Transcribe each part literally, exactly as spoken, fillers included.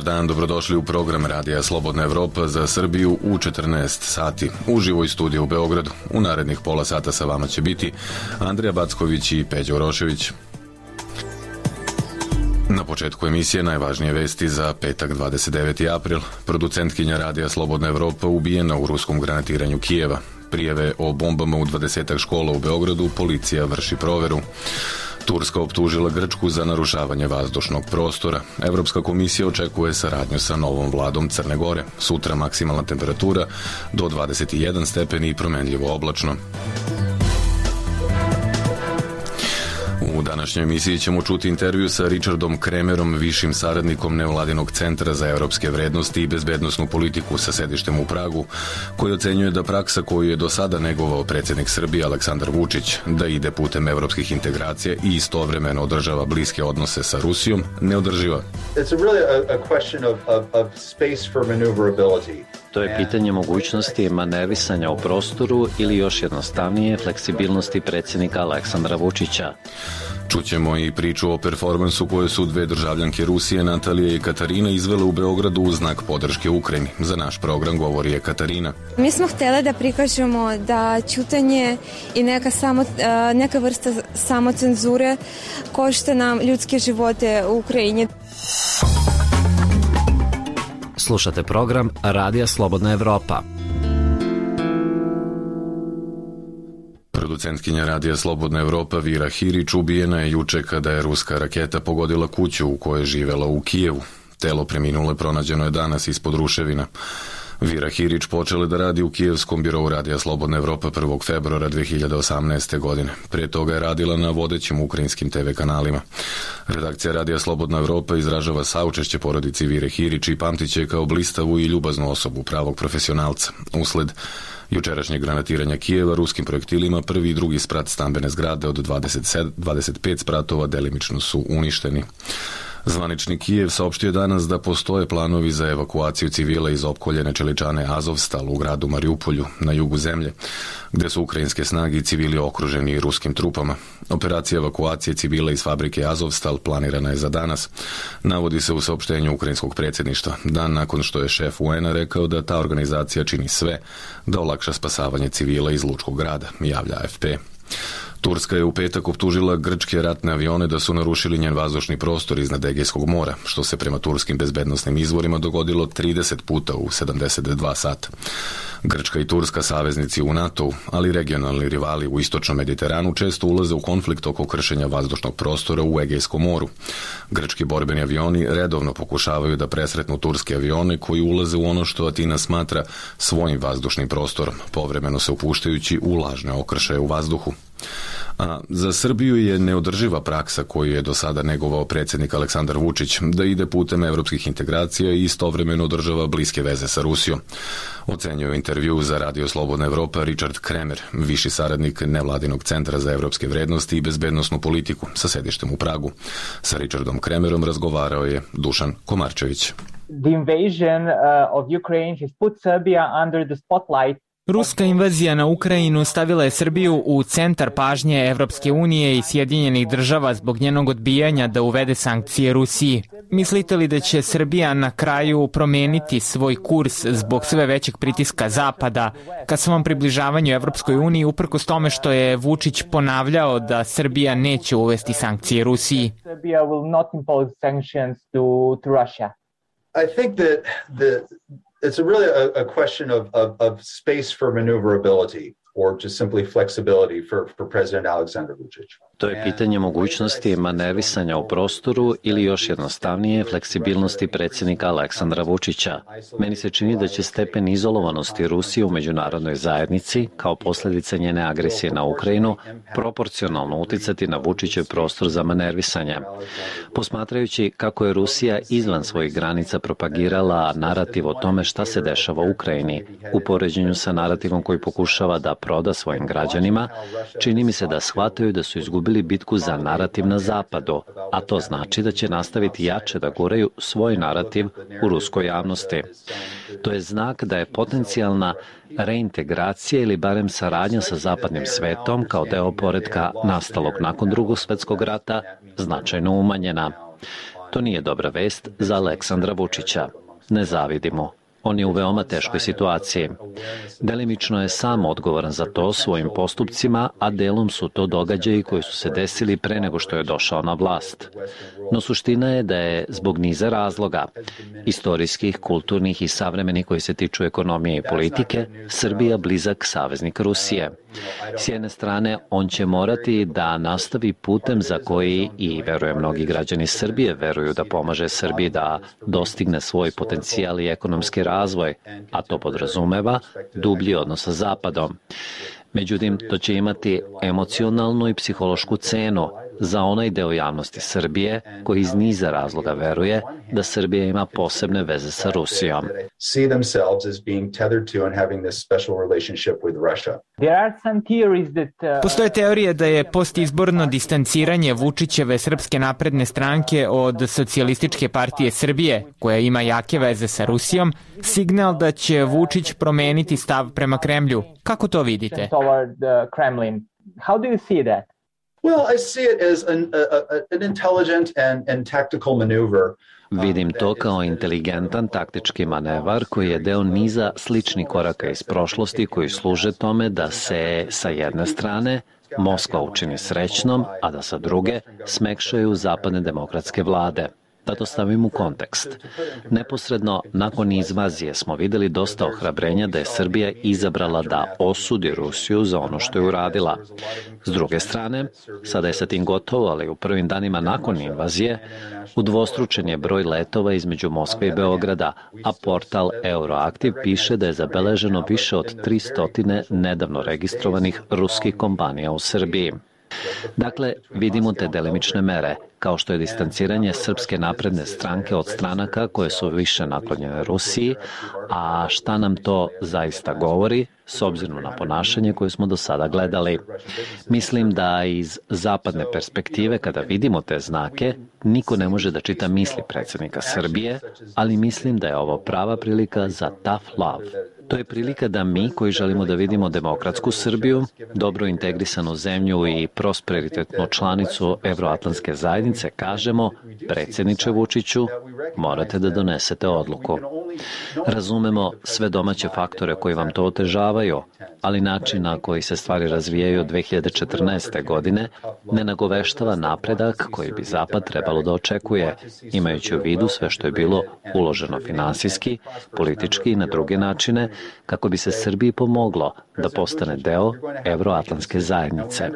dan, dobrodošli u program Radija Slobodna Evropa za Srbiju u četrnaest sati. Uživo iz studija u Beogradu. U narednih pola sata sa vama će biti Andrija Backović i Peđa Urošević. Na početku emisije najvažnije vesti za petak dvadeset deveti april. Producentkinja Radija Slobodna Evropa ubijena u ruskom granatiranju Kijeva. Prijave o bombama u dvadesetak škola u Beogradu policija vrši proveru. Turska optužila Grčku za narušavanje vazdušnog prostora. Evropska komisija očekuje saradnju sa novom vladom Crne Gore. Sutra maksimalna temperatura do dvadeset jedan stepeni i promenljivo oblačno. U današnjoj emisiji ćemo čuti intervju sa Richardom Kremerom, višim saradnikom Nevladinog centra za evropske vrednosti i bezbednosnu politiku sa sedištem u Pragu, koji ocenjuje da praksa koju je do sada negovao predsjednik Srbije Aleksandar Vučić, da ide putem evropskih integracija i istovremeno održava bliske odnose sa Rusijom, neodrživa. It's really a, a question of, of, of space for maneuverability. To je pitanje mogućnosti manevisanja u prostoru ili još jednostavnije fleksibilnosti predsjednika Aleksandra Vučića. Čućemo i priču o performansu koje su dve državljanke Rusije, Natalija i Katarina, izvele u Beogradu u znak podrške Ukrajini. Za naš program govori je Katarina. Mi smo htjeli da prikažemo da ćutanje i neka, samo, neka vrsta samocenzure košta nam ljudske živote u Ukrajini. Slušate program Radija Slobodna Evropa. Producentkinja Radija Slobodna Evropa Vira Hirić ubijena je juče kada je ruska raketa pogodila kuću u kojoj je živela u Kijevu. Telo preminule pronađeno je danas ispod ruševina. Vira Hirić počela da radi u kijevskom birou Radija Slobodna Evropa prvog februara dve hiljade osamnaeste. godine. Pre toga je radila na vodećim ukrajinskim te ve kanalima. Redakcija Radija Slobodna Evropa izražava saučešće porodici Vire Hirić i pamtiće kao blistavu i ljubaznu osobu, pravog profesionalca. Usled jučerašnjeg granatiranja Kijeva ruskim projektilima prvi i drugi sprat stambene zgrade od dvadeset sedam, dvadeset pet spratova delimično su uništeni. Zvanični Kijev saopštio danas da postoje planovi za evakuaciju civila iz opkoljene čeličane Azovstal u gradu Mariupolju na jugu zemlje, gde su ukrajinske snage i civili okruženi ruskim trupama. Operacija evakuacije civila iz fabrike Azovstal planirana je za danas. Navodi se u saopštenju ukrajinskog predsjedništva, dan nakon što je šef U N A rekao da ta organizacija čini sve da olakša spasavanje civila iz Lučkog grada, javlja A F P. Turska je u petak optužila grčke ratne avione da su narušili njen vazdušni prostor iznad Egejskog mora, što se prema turskim bezbednosnim izvorima dogodilo trideset puta u sedamdeset dva sata. Grčka i Turska saveznici u NATO-u, ali regionalni rivali u istočnom Mediteranu često ulaze u konflikt oko kršenja vazdušnog prostora u Egejskom moru. Grčki borbeni avioni redovno pokušavaju da presretnu turske avione koji ulaze u ono što Atina smatra svojim vazdušnim prostorom, povremeno se upuštajući u lažne okršaje u vazduhu. A za Srbiju je neodrživa praksa koju je do sada negovao predsjednik Aleksandar Vučić, da ide putem evropskih integracija i istovremeno održava bliske veze sa Rusijom. Ocenjuje intervju za Radio Slobodna Evropa Richard Kremer, viši saradnik Nevladinog centra za evropske vrednosti i bezbednosnu politiku sa sedištem u Pragu. Sa Richardom Kremerom razgovarao je Dušan Komarčević. The invasion uh, of Ukraine has put Serbia under the spotlight. Ruska invazija na Ukrajinu stavila je Srbiju u centar pažnje Evropske unije i Sjedinjenih država zbog njenog odbijanja da uvede sankcije Rusiji. Mislite li da će Srbija na kraju promeniti svoj kurs zbog sve većeg pritiska Zapada ka svom približavanju Evropskoj uniji, uprkos tome što je Vučić ponavljao da Srbija neće uvesti sankcije Rusiji? Serbia will not impose sanctions to, to Russia. I think that the It's a really a, a question of, of, of space for maneuverability or just simply flexibility for, for President Aleksandar Vučić. To je pitanje mogućnosti manevisanja u prostoru ili još jednostavnije fleksibilnosti predsjednika Aleksandra Vučića. Meni se čini da će stepen izolovanosti Rusije u međunarodnoj zajednici, kao posljedica njene agresije na Ukrajinu, proporcionalno uticati na Vučićev prostor za manevisanje. Posmatrajući kako je Rusija izvan svojih granica propagirala narativ o tome šta se dešava u Ukrajini, u poređenju sa narativom koji pokušava da proda svojim građanima, čini mi se da shvataju da su izgubili bitku za narativ na zapadu, a to znači da će nastaviti jače da guraju svoj narativ u ruskoj javnosti. To je znak da je potencijalna reintegracija ili barem saradnja sa zapadnim svetom kao deo poretka nastalog nakon Drugog svjetskog rata značajno umanjena. To nije dobra vest za Aleksandra Vučića. Ne zavidimo. On je u veoma teškoj situaciji. Delimično je sam odgovoran za to svojim postupcima, a delom su to događaji koji su se desili pre nego što je došao na vlast. No suština je da je zbog niza razloga, istorijskih, kulturnih i savremenih koji se tiču ekonomije i politike, Srbija blizak saveznik Rusije. S jedne strane, on će morati da nastavi putem za koji, i verujem mnogi građani Srbije veruju da pomaže Srbiji da dostigne svoj potencijal i ekonomski razvoj, a to podrazumeva dublji odnos sa Zapadom. Međutim, to će imati emocionalnu i psihološku cenu za onaj deo javnosti Srbije koji iz niza razloga veruje da Srbija ima posebne veze sa Rusijom. Postoje teorije da je postizborno distanciranje Vučićeve Srpske napredne stranke od Socijalističke partije Srbije, koja ima jake veze sa Rusijom, signal da će Vučić promeniti stav prema Kremlju. Kako to vidite? Well, I see it as an, a, an intelligent and, and tactical maneuver. Vidim to kao inteligentan taktički manevar koji je deo niza sličnih koraka iz prošlosti koji služe tome da se sa jedne strane Moskva učini srećnom, a da sa druge smekšaju zapadne demokratske vlade. Da to stavim u kontekst. Neposredno nakon invazije smo videli dosta ohrabrenja da je Srbija izabrala da osudi Rusiju za ono što je uradila. S druge strane, sada je sa tim gotovo, ali u prvim danima nakon invazije udvostručen je broj letova između Moskve i Beograda, a portal Euroaktiv piše da je zabeleženo više od tristo nedavno registrovanih ruskih kompanija u Srbiji. Dakle, vidimo te delimične mere, kao što je distanciranje Srpske napredne stranke od stranaka koje su više naklonjene Rusiji, a šta nam to zaista govori, s obzirom na ponašanje koje smo do sada gledali. Mislim da iz zapadne perspektive, kada vidimo te znake, niko ne može da čita misli predsjednika Srbije, ali mislim da je ovo prava prilika za tough love. To je prilika da mi, koji želimo da vidimo demokratsku Srbiju, dobro integrisanu zemlju i prosperitetnu članicu Evroatlantske zajednice, kažemo, predsjedniče Vučiću, morate da donesete odluku. Razumemo sve domaće faktore koji vam to otežavaju, ali način na koji se stvari razvijaju od dve hiljade četrnaeste. godine ne nagoveštava napredak koji bi Zapad trebalo da očekuje, imajući u vidu sve što je bilo uloženo finansijski, politički i na druge načine, kako bi se Srbiji pomoglo da postane deo Evroatlantske zajednice.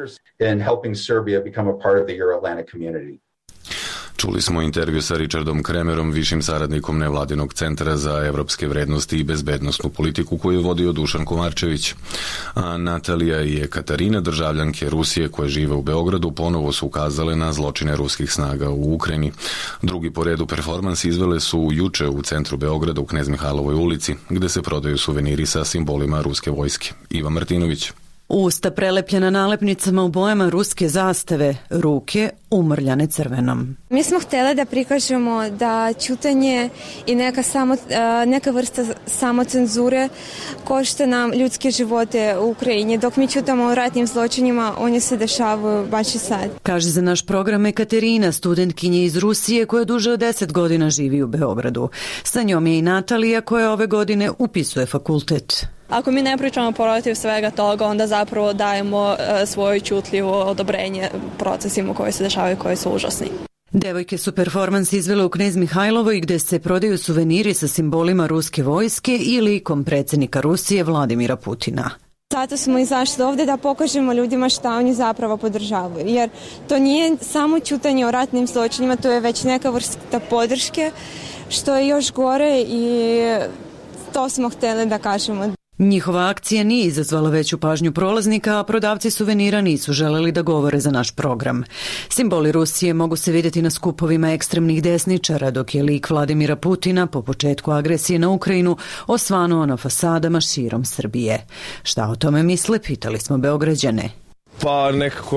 Čuli smo intervju sa Richardom Kremerom, višim saradnikom nevladinog centra za evropske vrednosti i bezbednosnu politiku koju je vodio Dušan Komarčević. A Natalija i Ekaterina, državljanke Rusije koje žive u Beogradu, ponovo su ukazale na zločine ruskih snaga u Ukrajini. Drugi po redu performans izvele su juče u centru Beograda u Knez Mihajlovoj ulici, gde se prodaju suveniri sa simbolima ruske vojske. Iva Martinović. Usta prelepljena nalepnicama u bojama ruske zastave, ruke umrljane crvenom. Mi smo htjeli da prikažemo da ćutanje i neka, samo, neka vrsta samocenzure košta nam ljudske živote u Ukrajini. Dok mi ćutamo o ratnim zločinima, oni se dešavaju baš i sad. Kaže za naš program Ekaterina, studentkinja iz Rusije koja duže od deset godina živi u Beogradu. Sa njom je i Natalija koja ove godine upisuje fakultet. Ako mi ne pričamo protiv svega toga, onda zapravo dajemo svoje ćutljivo odobrenje procesima koji se dešavaju i koji su užasni. Devojke su performans izvele u Knez Mihajlovoj gde se prodaju suveniri sa simbolima ruske vojske i likom predsjednika Rusije Vladimira Putina. Zato smo izašli ovdje da pokažemo ljudima šta oni zapravo podržavaju, jer to nije samo ćutanje o ratnim zločinima, to je već neka vrsta podrške, što je još gore i to smo htjeli da kažemo. Njihova akcija nije izazvala veću pažnju prolaznika, a prodavci suvenira nisu želeli da govore za naš program. Simboli Rusije mogu se vidjeti na skupovima ekstremnih desničara, dok je lik Vladimira Putina po početku agresije na Ukrajinu osvanuo na fasadama širom Srbije. Šta o tome misle, pitali smo Beograđane. Pa nekako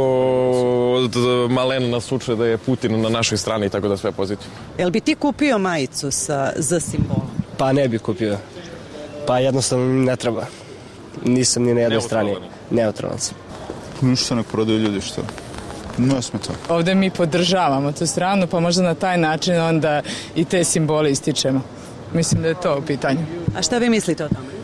maleno nas uče da je Putin na našoj strani, tako da sve pozitivno. Jel bi ti kupio majicu sa, za simbolom? Pa ne bi kupio. Pa jednostavno ne treba. Nisam ni na jednoj strani. Neutralan sam. Ništa ne prodaju ljudi, što? No smeta. Ovde mi podržavamo tu stranu, pa možda na taj način onda i te simbole ističemo. Mislim da je to u pitanju. A šta vi mislite o tome?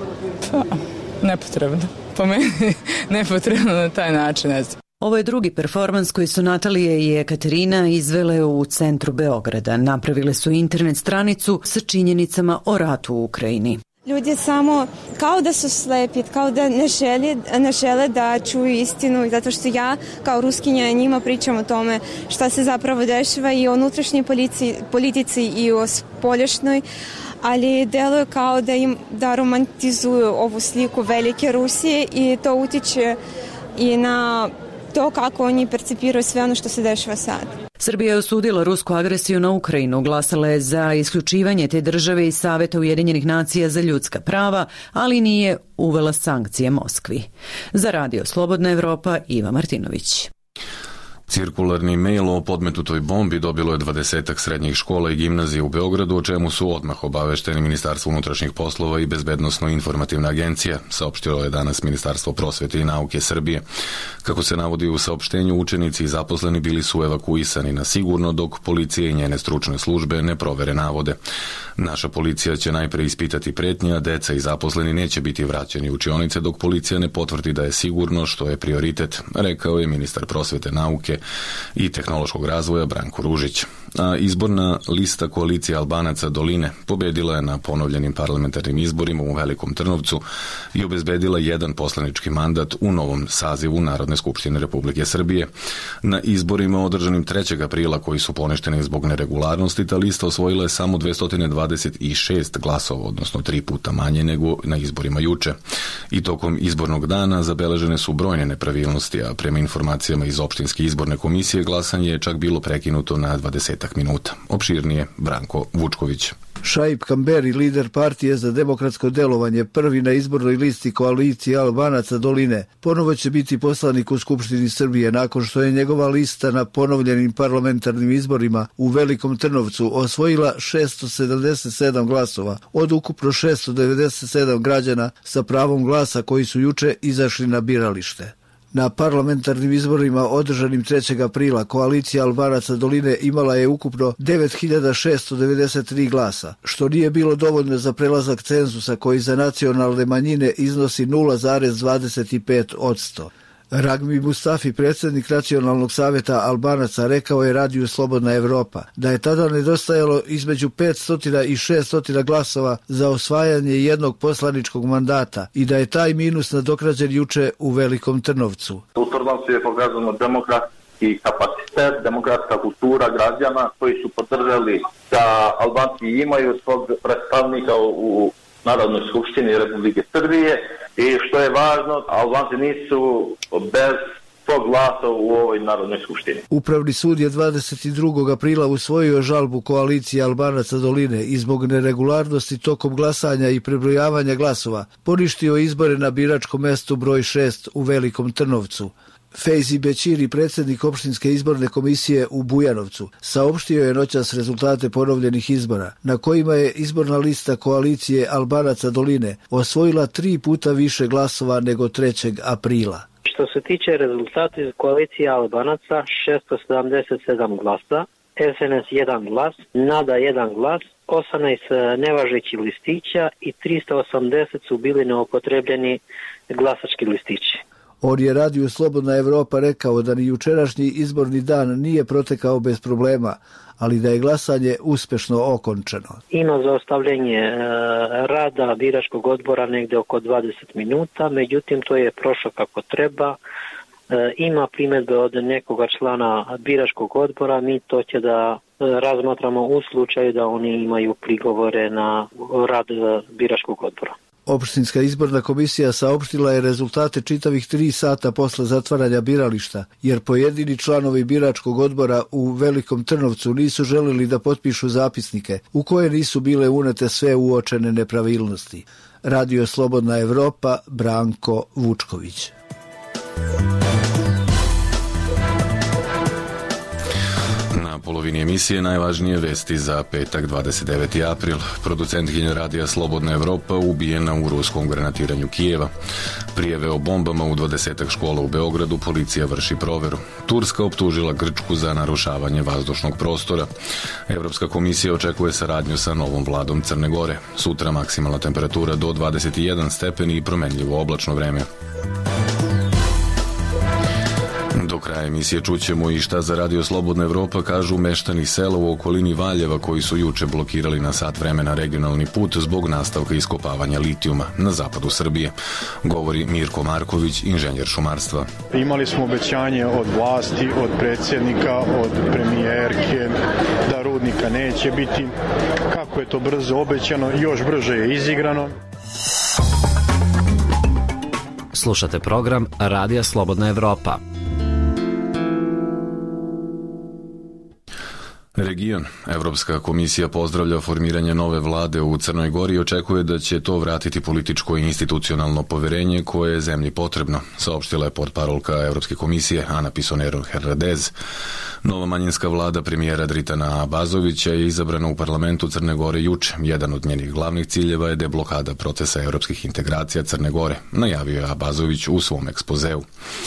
Pa, nepotrebno. Po meni nepotrebno na taj način, ne znam. Ovo je drugi performans koji su Natalija i Ekaterina izvele u centru Beograda. Napravile su internet stranicu sa činjenicama o ratu u Ukrajini. Ljudi samo kao da su slepi, kao da ne žele, ne žele da čuju istinu, zato što ja kao Ruskinja njima pričam o tome šta se zapravo dešava i o unutrašnjoj politici, politici i o spoljašnjoj, ali deluje kao da im da romantizuju ovu sliku velike Rusije i to utiče i na to kako oni percipiraju sve ono što se dešava sad. Srbija je osudila rusku agresiju na Ukrajinu, glasala je za isključivanje te države iz Saveta Ujedinjenih nacija za ljudska prava, ali nije uvela sankcije Moskvi. Za Radio Slobodna Evropa, Iva Martinović. Cirkularni mail o podmetutoj bombi dobilo je dvadesetak srednjih škola i gimnazije u Beogradu, o čemu su odmah obavešteni Ministarstvo unutrašnjih poslova i Bezbednosno-informativna agencija, saopštilo je danas Ministarstvo prosvete i nauke Srbije. Kako se navodi u saopštenju, učenici i zaposleni bili su evakuisani na sigurno, dok policija i njene stručne službe ne provere navode. Naša policija će najpre ispitati pretnje, a deca i zaposleni neće biti vraćeni u učionice dok policija ne potvrdi da je sigurno, što je prioritet, rekao je ministar prosvete, nauke i tehnološkog razvoja Branko Ružić. A izborna lista koalicije Albanaca Doline pobedila je na ponovljenim parlamentarnim izborima u Velikom Trnovcu i obezbedila jedan poslanički mandat u novom sazivu Narodne skupštine Republike Srbije. Na izborima održanim trećeg aprila, koji su poništeni zbog neregularnosti, ta lista osvojila je samo dvesta dvadeset šest glasova, odnosno tri puta manje nego na izborima juče. I tokom izbornog dana zabeležene su brojne nepravilnosti, a prema informacijama iz opštinske izborne komisije glasanje je čak bilo prekinuto na dvadesetak minuta. Opširnije Branko Vučković. Šaip Kamberi, lider partije za demokratsko delovanje, prvi na izbornoj listi koalicije Albanaca Doline, ponovo će biti poslanik u Skupštini Srbije nakon što je njegova lista na ponovljenim parlamentarnim izborima u Velikom Trnovcu osvojila šesto sedamdeset sedam glasova od ukupno šesto devedeset sedam građana sa pravom glasa koji su juče izašli na biralište. Na parlamentarnim izborima održanim trećeg aprila koalicija Albanaca Doline imala je ukupno devet hiljada šesto devedeset tri glasa, što nije bilo dovoljno za prelazak cenzusa koji za nacionalne manjine iznosi nula zarez dvadeset pet posto. Ragmi Mustafi, predsjednik Nacionalnog saveta Albanaca, rekao je Radiju Slobodna Evropa da je tada nedostajalo između petsto i šesto glasova za osvajanje jednog poslaničkog mandata i da je taj minus nadoknađen juče u Velikom Trnovcu. U Trnovcu je pokazano demokratski kapacitet, demokratska kultura građana koji su podržali da Albanci imaju svog predstavnika u Narodnoj skupštini Republike Srbije i što je važno, Albanci nisu bez svog glasa u ovoj Narodnoj skupštini. Upravni sud je dvadeset drugog aprila usvojio žalbu koalicije Albanaca Doline i zbog neregularnosti tokom glasanja i prebrojavanja glasova poništio izbore na biračkom mestu broj šest u Velikom Trnovcu. Fejzi Bećiri, predsjednik opštinske izborne komisije u Bujanovcu, saopštio je noćas rezultate ponovljenih izbora, na kojima je izborna lista koalicije Albanaca Doline osvojila tri puta više glasova nego trećeg aprila. Što se tiče rezultata koalicije Albanaca, šesto sedamdeset sedam glasa, es en es jedan glas, Nada jedan glas, osamnaest nevažećih listića i trista osamdeset su bili neupotrebljeni glasački listići. On je Radiju Slobodna Evropa rekao da ni jučerašnji izborni dan nije protekao bez problema, ali da je glasanje uspešno okončano. Ima zaostavljanje e, rada biračkog odbora negde oko dvadeset minuta, međutim to je prošlo kako treba. E, ima primjedbe od nekoga člana biračkog odbora, mi to će da razmatramo u slučaju da oni imaju prigovore na rad biračkog odbora. Opštinska izborna komisija saopštila je rezultate čitavih tri sata posle zatvaranja birališta, jer pojedini članovi biračkog odbora u Velikom Trnovcu nisu želeli da potpišu zapisnike, u koje nisu bile unete sve uočene nepravilnosti. Radio Slobodna Evropa, Branko Vučković. Na polovini emisije najvažnije vesti za petak dvadeset deveti april. Producentkinja radija Slobodna Evropa ubijena u ruskom granatiranju Kijeva. Prijave o bombama u dvadesetak škola u Beogradu policija vrši proveru. Turska optužila Grčku za narušavanje vazdušnog prostora. Evropska komisija očekuje saradnju sa novom vladom Crne Gore. Sutra maksimalna temperatura do dvadeset jedan stepeni i promenljivo oblačno vreme. Do kraja emisije čućemo i šta za Radio Slobodna Evropa kažu meštani sela u okolini Valjeva koji su juče blokirali na sat vremena regionalni put zbog nastavka iskopavanja litijuma na zapadu Srbije. Govori Mirko Marković, inženjer šumarstva. Imali smo obećanje od vlasti, od predsjednika, od premijerke da rudnika neće biti. Kako je to brzo obećano, još brže je izigrano. Slušate program Radija Slobodna Evropa. Region. Evropska komisija pozdravlja formiranje nove vlade u Crnoj Gori i očekuje da će to vratiti političko i institucionalno poverenje koje je zemlji potrebno, saopštila je portparolka Evropske komisije Ana Pisonero Hernandez. Nova manjinska vlada premijera Dritana Abazovića je izabrana u parlamentu Crne Gore juče. Jedan od njenih glavnih ciljeva je deblokada procesa evropskih integracija Crne Gore, najavio je Abazović u svom ekspozeu.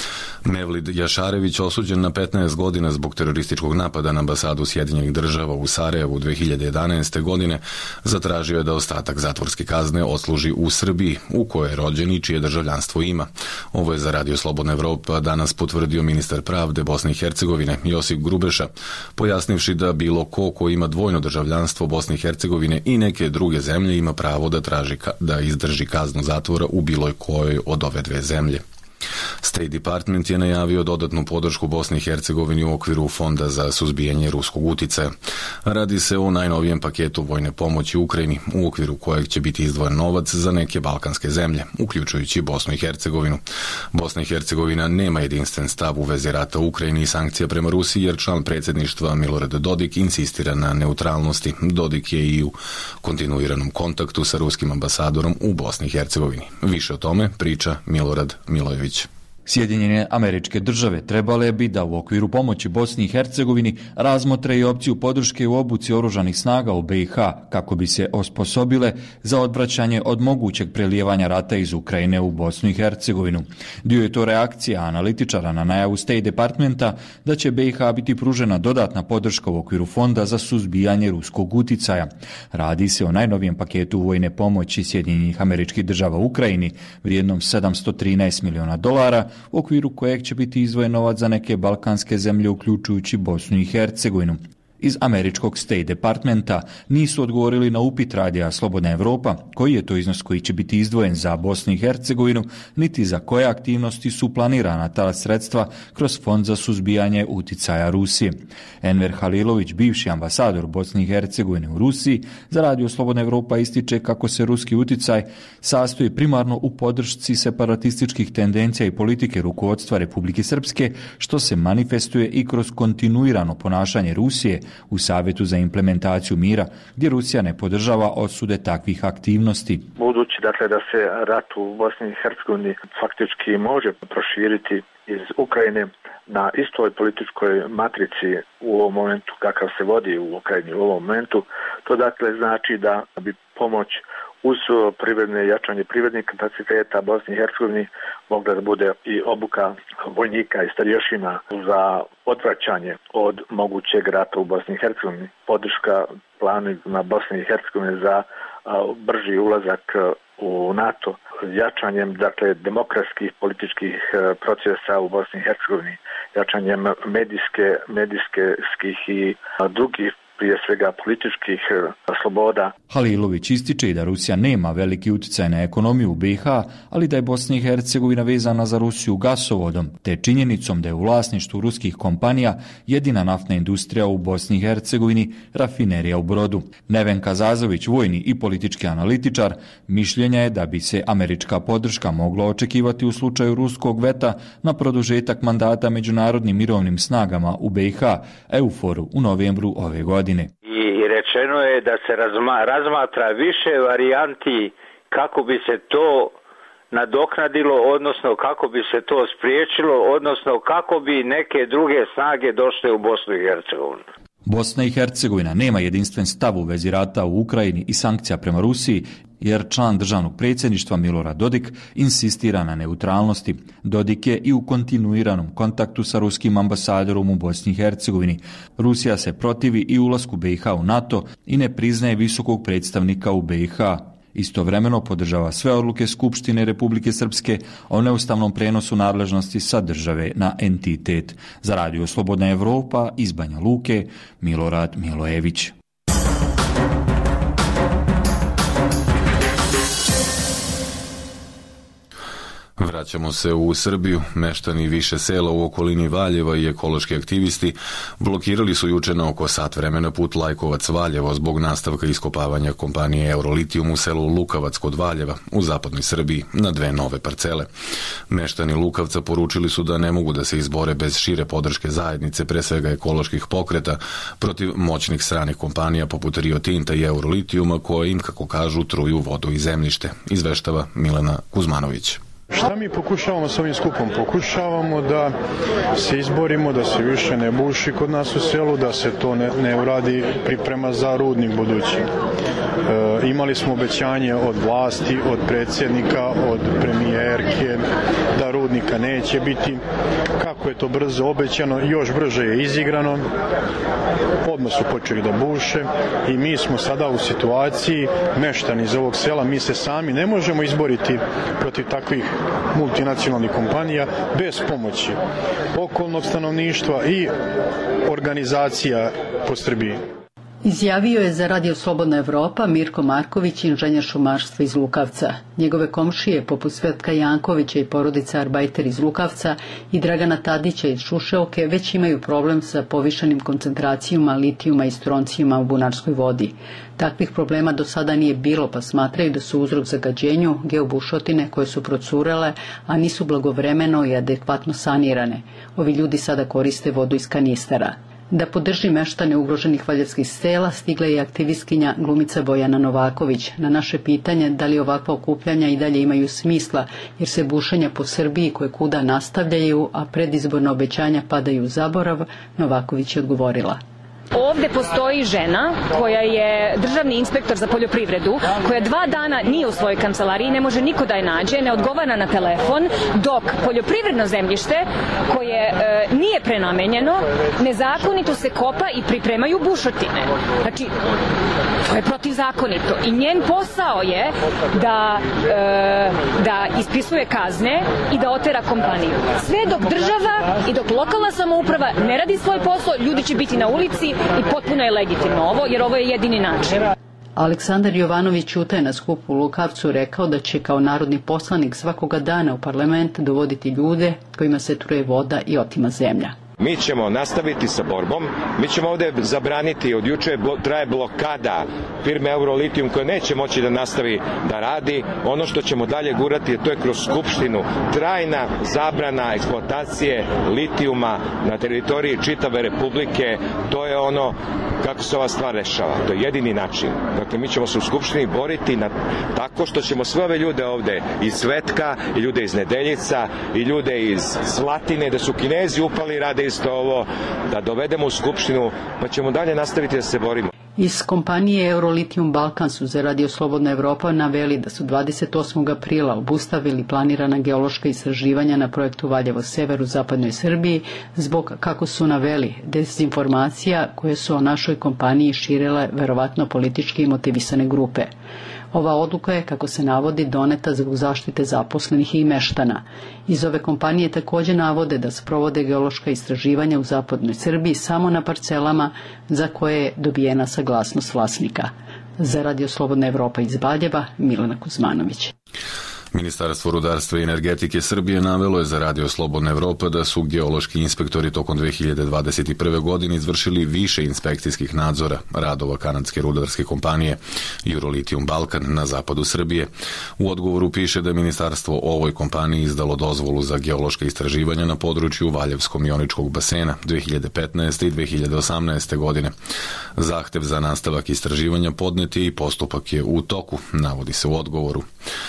Mevlid Jašarević, osuđen na petnaest godina zbog terorističkog napada na ambasadu Sjedinjenih država u Sarajevu dve hiljade jedanaeste. godine, zatražio je da ostatak zatvorske kazne odsluži u Srbiji, u kojoj je rođen i čije državljanstvo ima. Ovo je za Radio Slobodna Evropa danas potvrdio ministar pravde Bosne i Hercegovine Josip Grubeša, pojasnivši da bilo ko ko ima dvojno državljanstvo Bosne i Hercegovine i neke druge zemlje ima pravo da traži da izdrži kaznu zatvora u bilo kojoj od ove dve zemlje. State Department je najavio dodatnu podršku Bosni i Hercegovini u okviru Fonda za suzbijanje ruskog uticaja. Radi se o najnovijem paketu vojne pomoći Ukrajini, u okviru kojeg će biti izdvojen novac za neke balkanske zemlje, uključujući Bosnu i Hercegovinu. Bosna i Hercegovina nema jedinstven stav u vezi rata u Ukrajini i sankcija prema Rusiji, jer član predsjedništva Milorad Dodik insistira na neutralnosti. Dodik je i u kontinuiranom kontaktu sa ruskim ambasadorom u Bosni i Hercegovini. Više o tome priča Milorad Milojević. Sjedinjene Američke Države trebale bi da u okviru pomoći Bosni i Hercegovini razmotre i opciju podrške u obuci oružanih snaga u be i ha kako bi se osposobile za odvraćanje od mogućeg prelijevanja rata iz Ukrajine u Bosnu i Hercegovinu. Dio je to reakcija analitičara na najavu State Departmenta da će be i ha biti pružena dodatna podrška u okviru Fonda za suzbijanje ruskog uticaja. Radi se o najnovijem paketu vojne pomoći Sjedinjenih Američkih Država u Ukrajini vrijednom sedamsto trinaest miliona dolara, u okviru kojeg će biti izdvojen novac za neke balkanske zemlje uključujući Bosnu i Hercegovinu. Iz američkog State Departmenta nisu odgovorili na upit Radija Slobodna Evropa koji je to iznos koji će biti izdvojen za Bosnu i Hercegovinu, niti za koje aktivnosti su planirana ta sredstva kroz Fond za suzbijanje uticaja Rusije. Enver Halilović, bivši ambasador Bosne i Hercegovine u Rusiji, za Radio Slobodna Evropa ističe kako se ruski uticaj sastoji primarno u podršci separatističkih tendencija i politike rukovodstva Republike Srpske, što se manifestuje i kroz kontinuirano ponašanje Rusije u Savjetu za implementaciju mira, gdje Rusija ne podržava osude takvih aktivnosti. Budući dakle da se rat u Bosni i Hercegovini faktički može proširiti iz Ukrajine na istoj političkoj matrici u ovom momentu kakav se vodi u Ukrajini u ovom momentu, to dakle znači da bi pomoć uz privredne jačanje privrednih kapaciteta Bosni i Hercegovini mogla da bude i obuka vojnika i starješina za odvraćanje od mogućeg rata u Bosni i Hercegovini, podrška planima Bosne i Hercegovine za brži ulazak u NATO, jačanjem dakle demokratskih političkih procesa u Bosni i Hercegovini, jačanjem medijske, medijskih i drugih prije svega političkih sloboda. Halilović ističe i da Rusija nema veliki utjecaj na ekonomiju u be i ha, ali da je Bosna i Hercegovina vezana za Rusiju gasovodom, te činjenicom da je u vlasništvu ruskih kompanija jedina naftna industrija u Bosni i Hercegovini, rafinerija u Brodu. Nevenka Zazović, vojni i politički analitičar, mišljenja je da bi se američka podrška mogla očekivati u slučaju ruskog veta na produžetak mandata međunarodnim mirovnim snagama u be i ha, EUFOR-u, u novembru ove godine. I rečeno je da se razma, razmatra više varijanti kako bi se to nadoknadilo, odnosno kako bi se to spriječilo, odnosno kako bi neke druge snage došle u Bosnu i Hercegovinu. Bosna i Hercegovina nema jedinstven stav u vezi rata u Ukrajini i sankcija prema Rusiji, jer član državnog predsjedništva Milorad Dodik insistira na neutralnosti. Dodik je i u kontinuiranom kontaktu sa ruskim ambasadorom u Bosni i Hercegovini. Rusija se protivi i ulasku B i H u NATO i ne priznaje visokog predstavnika u B i H. Istovremeno podržava sve odluke Skupštine Republike Srpske o neustavnom prenosu nadležnosti sa države na entitet. Za Radio Slobodna Evropa iz Banja Luke, Milorad Milojević. Vraćamo se u Srbiju. Meštani više sela u okolini Valjeva i ekološki aktivisti blokirali su juče na oko sat vremena put Lajkovac-Valjevo zbog nastavka iskopavanja kompanije Eurolitijum u selu Lukavac kod Valjeva u zapadnoj Srbiji na dve nove parcele. Meštani Lukavca poručili su da ne mogu da se izbore bez šire podrške zajednice, pre svega ekoloških pokreta, protiv moćnih stranih kompanija poput Rio Tinta i Eurolitijuma koje im, kako kažu, truju vodu i zemljište, izveštava Milena Kuzmanović. Šta mi pokušavamo s ovim skupom? Pokušavamo da se izborimo, da se više ne buši kod nas u selu, da se to ne, ne uradi priprema za rudnik budući. E, imali smo obećanje od vlasti, od predsjednika, od premijerke, da rudnika neće biti. Kako je to brzo obećano, još brže je izigrano. Odmah su počeli da buše i mi smo sada u situaciji, meštani iz ovog sela, mi se sami ne možemo izboriti protiv takvih multinacionalnih kompanija bez pomoći okolnog stanovništva i organizacija po Srbiji. Izjavio je za Radio Slobodna Evropa Mirko Marković, inženjer šumarstva iz Lukavca. Njegove komšije, poput Svetka Jankovića i porodica Arbajter iz Lukavca i Dragana Tadića iz Šuševke, već imaju problem sa povišenim koncentracijama litijuma i stroncijuma u bunarskoj vodi. Takvih problema do sada nije bilo, pa smatraju da su uzrok zagađenju geobušotine koje su procurele, a nisu blagovremeno i adekvatno sanirane. Ovi ljudi sada koriste vodu iz kanistara. Da podrži meštane ugroženih valjevskih sela stigla je i aktivistkinja glumica Bojana Novaković. Na naše pitanje da li ovakva okupljanja i dalje imaju smisla, jer se bušenja po Srbiji koje kuda nastavljaju, a predizborna obećanja padaju u zaborav, Novaković je odgovorila. Ovde postoji žena koja je državni inspektor za poljoprivredu, koja dva dana nije u svojoj kancelariji, ne može niko da je nađe, ne odgovara na telefon, dok poljoprivredno zemljište koje e, nije prenamenjeno, nezakonito se kopa i pripremaju bušotine. Znači, to je protivzakonito i njen posao je da, e, da ispisuje kazne i da otera kompaniju. Sve dok država i dok lokalna samouprava ne radi svoj posao, ljudi će biti na ulici i potpuno je legitimno ovo, jer ovo je jedini način. Aleksandar Jovanović Ćuta je na skupu u Lukavcu rekao da će kao narodni poslanik svakoga dana u parlament dovoditi ljude kojima se truje voda i otima zemlja. Mi ćemo nastaviti sa borbom, mi ćemo ovde zabraniti, od juče traje blokada firme Eurolitijum koja neće moći da nastavi da radi. Ono što ćemo dalje gurati je to je kroz Skupštinu trajna zabrana eksploatacije litijuma na teritoriji čitave Republike. To je ono kako se ova stvar rešava. To je jedini način. Dakle, mi ćemo se u Skupštini boriti na, tako što ćemo sve ove ljude ovde iz Svetka, i ljude iz Nedeljica, i ljude iz Slatine, da su Kinezi upali i rade isto ovo, da dovedemo u Skupštinu, pa ćemo dalje nastaviti da se borimo. Iz kompanije Eurolitijum Balkan su za Radio Slobodna Evropa naveli da su dvadeset osmog aprila obustavili planirana geološka istraživanja na projektu Valjevo Sever u zapadnoj Srbiji zbog, kako su naveli, dezinformacija koje su o našoj kompaniji širile verovatno politički motivisane grupe. Ova odluka je, kako se navodi, doneta zbog zaštite zaposlenih i meštana. Iz ove kompanije također navode da sprovode geološka istraživanja u zapadnoj Srbiji samo na parcelama za koje je dobijena saglasnost vlasnika. Za Radio Slobodna Evropa iz Valjeva, Milena Kuzmanović. Ministarstvo rudarstva i energetike Srbije navelo je za Radio Slobodna Evropa da su geološki inspektori tokom dve hiljade dvadeset prve. godine izvršili više inspekcijskih nadzora radova kanadske rudarske kompanije Eurolitijum Balkan na zapadu Srbije. U odgovoru piše da je ministarstvo ovoj kompaniji izdalo dozvolu za geološka istraživanja na području Valjevskog joničkog basena dve hiljade petnaeste. i dve hiljade osamnaeste. godine. Zahtev za nastavak istraživanja podnet je i postupak je u toku, navodi se u odgovoru.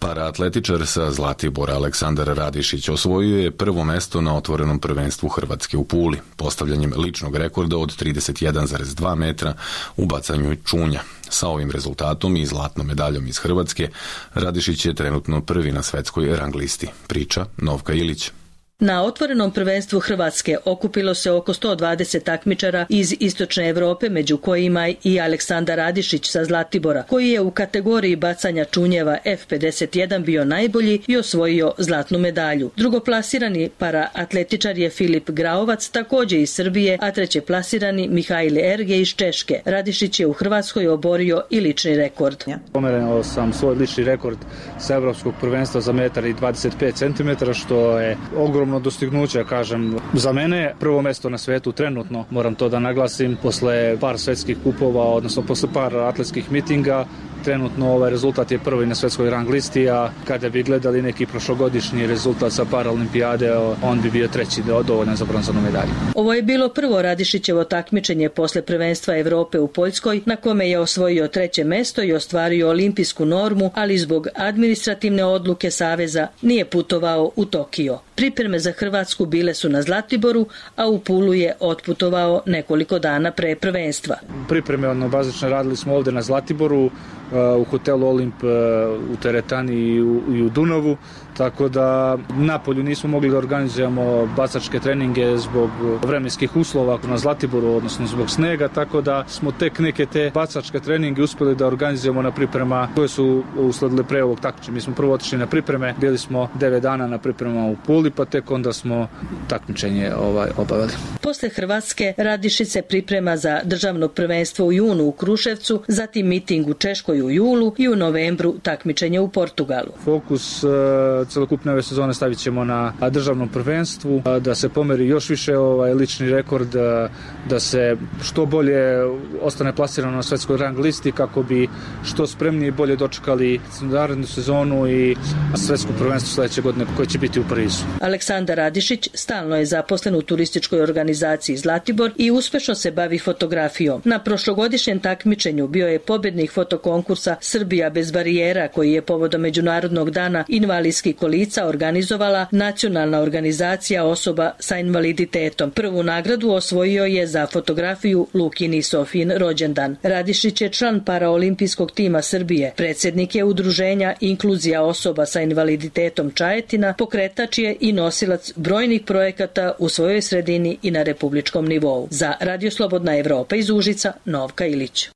Paraatletičar sa Zlatibora Aleksandar Radišić osvojio je prvo mesto na otvorenom prvenstvu Hrvatske u Puli, postavljanjem ličnog rekorda od trideset jedan zarez dva metra u bacanju čunja. Sa ovim rezultatom i zlatnom medaljom iz Hrvatske, Radišić je trenutno prvi na svetskoj rang listi. Priča Novka Ilić. Na otvorenom prvenstvu Hrvatske okupilo se oko sto dvadeset takmičara iz istočne Evrope, među kojima i Aleksandar Radišić sa Zlatibora, koji je u kategoriji bacanja čunjeva F pedeset jedan bio najbolji i osvojio zlatnu medalju. Drugoplasirani paraatletičar je Filip Graovac, također iz Srbije, a treće plasirani Mihajl Erge iz Češke. Radišić je u Hrvatskoj oborio i lični rekord. Pomerenuo sam svoj lični rekord sa evropskog prvenstva za metar i dvadeset pet centimetara, što je ogromno dostignuće, kažem. Za mene prvo mesto na svetu trenutno, moram to da naglasim, posle par svetskih kupova, odnosno posle par atletskih mitinga, trenutno ovaj rezultat je prvi na svetskoj rang listi, a kada bi gledali neki prošlogodišnji rezultat sa Paralimpijade, on bi bio treći, dovoljan za bronzanu medalju. Ovo je bilo prvo Radišićevo takmičenje posle prvenstva Evrope u Poljskoj, na kome je osvojio treće mesto i ostvario olimpijsku normu, ali zbog administrativne odluke Saveza nije putovao u Tokio. Pripreme za Hrvatsku bile su na Zlatiboru, a u Pulu je otputovao nekoliko dana pre prvenstva. Pripreme ono, bazično radili smo ovde na Zlatiboru, u hotelu Olimp u Teretani i u, i u Dunavu, tako da napolju nismo mogli da organizujemo bacačke treninge zbog vremenskih uslova na Zlatiboru, odnosno zbog snega, tako da smo tek neke te bacačke treninge uspeli da organizujemo na priprema koje su usledile pre ovog takmičenja. Mi smo prvo otišli na pripreme, bili smo devet dana na pripremama u Puli, pa tek onda smo takmičenje ovaj, obavili. Posle Hrvatske Radišić se priprema za državno prvenstvo u junu u Kruševcu, zatim miting u Češkoj u julu i u novembru takmičenje u Portugalu. Fokus uh, celokupne ove sezone stavit ćemo na državnom prvenstvu, uh, da se pomeri još više ovaj lični rekord, uh, da se što bolje ostane plasirano na svetskoj rang listi kako bi što spremnije i bolje dočekali narednu sezonu i svetsko prvenstvo sledeće godine koje će biti u Parizu. Aleksandar Radišić stalno je zaposlen u turističkoj organizaciji Zlatibor i uspešno se bavi fotografijom. Na prošlogodišnjem takmičenju bio je pobednik fotokonkursa Srbija bez barijera, koji je povodom Međunarodnog dana invalidskih kolica organizovala Nacionalna organizacija osoba sa invaliditetom. Prvu nagradu osvojio je za fotografiju Lukini Sofin rođendan. Radišić je član paraolimpijskog tima Srbije, predsjednik je udruženja Inkluzija osoba sa invaliditetom Čajetina, pokretač je i nosilac brojnih projekata u svojoj sredini i na republičkom nivou. Za Radio Slobodna Evropa iz Užica, Novka Ilić.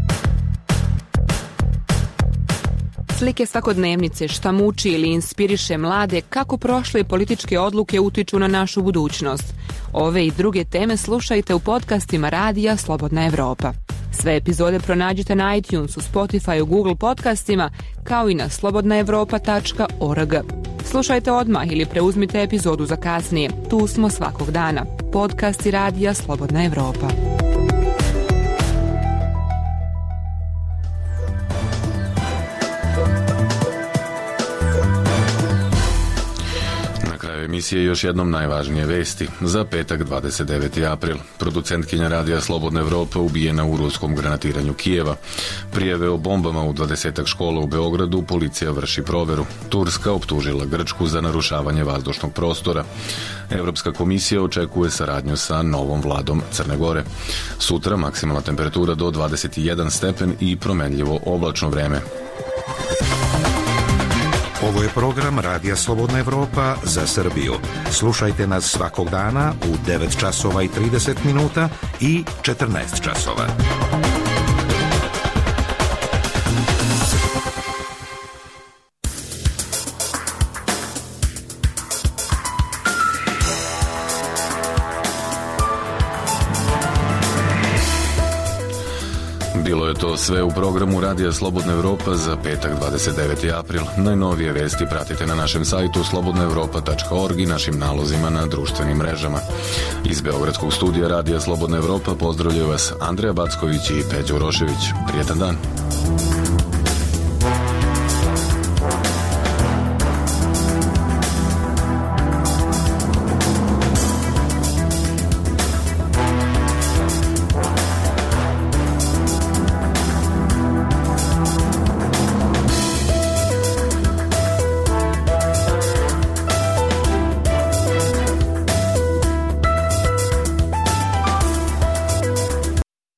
Slike svakodnevnice, šta muči ili inspiriše mlade, kako prošle političke odluke utiču na našu budućnost. Ove i druge teme slušajte u podcastima Radija Slobodna Evropa. Sve epizode pronađite na iTunesu, Spotify, Google podcastima, kao i na slobodna evropa tačka org. Slušajte odmah ili preuzmite epizodu za kasnije. Tu smo svakog dana. Podcasti Radija Slobodna Evropa. Emisije još jednom najvažnije vesti. Za petak dvadeset deveti april. Producentkinja Radija Slobodna Evropa ubijena u ruskom granatiranju Kijeva. Prijave o bombama u dvadesetak škola u Beogradu policija vrši proveru. Turska optužila Grčku za narušavanje vazdušnog prostora. Evropska komisija očekuje saradnju sa novom vladom Crne Gore. Sutra maksimalna temperatura do dvadeset jedan stepen i promenljivo oblačno vreme. Ovo je program Radija Slobodna Evropa za Srbiju. Slušajte nas svakog dana u devet časova i trideset minuta i četrnaest časova. Bilo je to sve u programu Radija Slobodna Evropa za petak dvadeset deveti april. Najnovije vesti pratite na našem sajtu slobodna evropa tačka org i našim nalozima na društvenim mrežama. Iz Beogradskog studija Radija Slobodna Evropa pozdravljaju vas Andreja Backović i Peđa Urošević. Prijetan dan.